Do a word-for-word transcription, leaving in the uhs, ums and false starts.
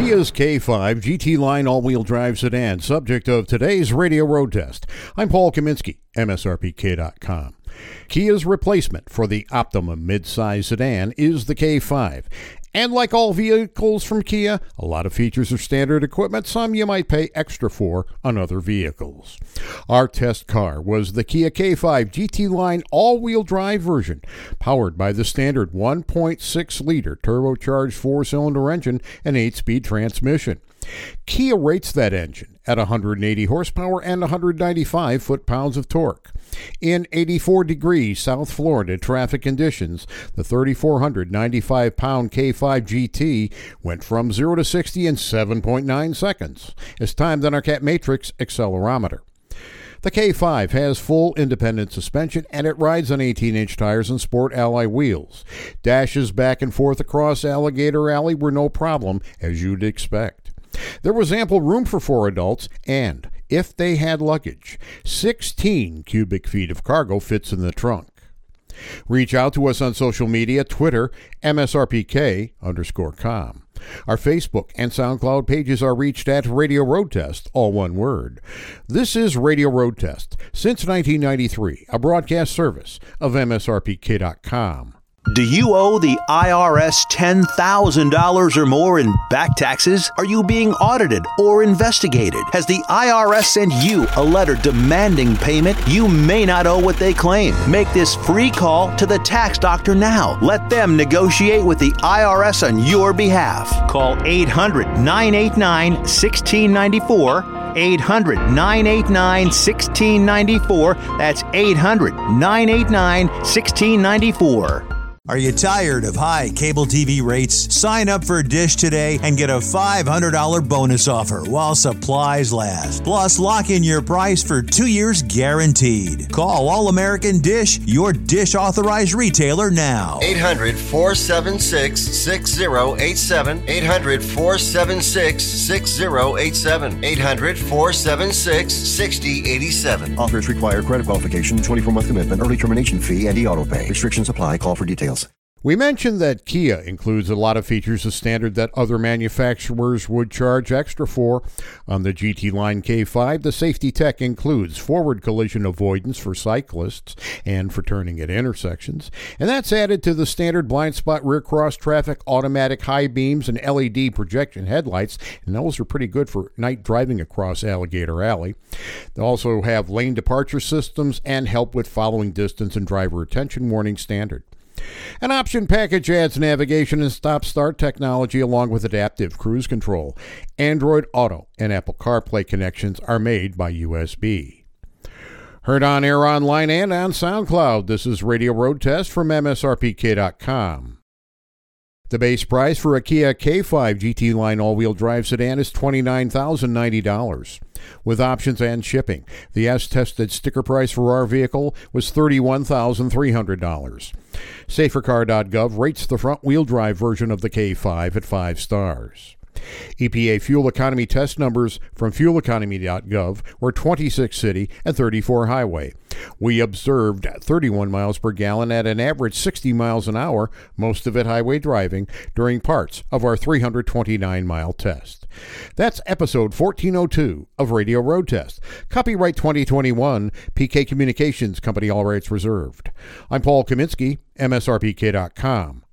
Kia's K five G T Line all-wheel drive sedan, subject of today's radio road test. I'm Paul Kaminsky, M S R P K dot com. Kia's replacement for the Optima mid-size sedan is the K five. And like all vehicles from Kia, a lot of features are standard equipment, some you might pay extra for on other vehicles. Our test car was the Kia K five G T Line all-wheel drive version, powered by the standard one point six liter turbocharged four-cylinder engine and eight-speed transmission. Kia rates that engine at one hundred eighty horsepower and one hundred ninety-five foot-pounds of torque. In eighty-four degree South Florida traffic conditions, the three thousand four hundred ninety-five pound K five G T went from zero to sixty in seven point nine seconds, as timed on our Cat Matrix accelerometer. The K five has full independent suspension and it rides on eighteen inch tires and Sport Ally wheels. Dashes back and forth across Alligator Alley were no problem, as you'd expect. There was ample room for four adults, and if they had luggage, sixteen cubic feet of cargo fits in the trunk. Reach out to us on social media, Twitter, M S R P K underscore com. Our Facebook and SoundCloud pages are reached at Radio Road Test, all one word. This is Radio Road Test, since nineteen ninety-three, a broadcast service of M S R P K dot com. Do you owe the I R S ten thousand dollars or more in back taxes? Are you being audited or investigated? Has the I R S sent you a letter demanding payment? You may not owe what they claim. Make this free call to the tax doctor now. Let them negotiate with the I R S on your behalf. Call eight hundred, nine eight nine, one six nine four. eight hundred, nine eight nine, one six nine four. That's eight hundred, nine eight nine, one six nine four. Are you tired of high cable T V rates? Sign up for Dish today and get a five hundred dollars bonus offer while supplies last. Plus, lock in your price for two years guaranteed. Call All-American Dish, your Dish authorized retailer now. eight hundred, four seven six, six zero eight seven. eight hundred, four seven six, six zero eight seven. eight hundred, four seven six, six zero eight seven. Offers require credit qualification, twenty-four month commitment, early termination fee, and e-auto pay. Restrictions apply. Call for details. We mentioned that Kia includes a lot of features of standard that other manufacturers would charge extra for. On the G T Line K five, the safety tech includes forward collision avoidance for cyclists and for turning at intersections, and that's added to the standard blind spot rear cross traffic, automatic high beams, and L E D projection headlights, and those are pretty good for night driving across Alligator Alley. They also have lane departure systems and help with following distance and driver attention warning standard. An option package adds navigation and stop-start technology along with adaptive cruise control. Android Auto and Apple CarPlay connections are made by U S B. Heard on air, online, and on SoundCloud, this is Radio Road Test from M S R P K dot com. The base price for a Kia K five G T Line all-wheel drive sedan is twenty-nine thousand ninety dollars. With options and shipping, the S-tested sticker price for our vehicle was thirty-one thousand three hundred dollars. Safer Car dot gov rates the front-wheel drive version of the K five at five stars. E P A fuel economy test numbers from fuel economy dot gov were twenty-six city and thirty-four highway. We observed thirty-one miles per gallon at an average sixty miles an hour, most of it highway driving, during parts of our three hundred twenty-nine mile test. That's episode fourteen oh two of Radio Road Test. Copyright twenty twenty-one, P K Communications Company, all rights reserved. I'm Paul Kaminsky, M S R P K dot com.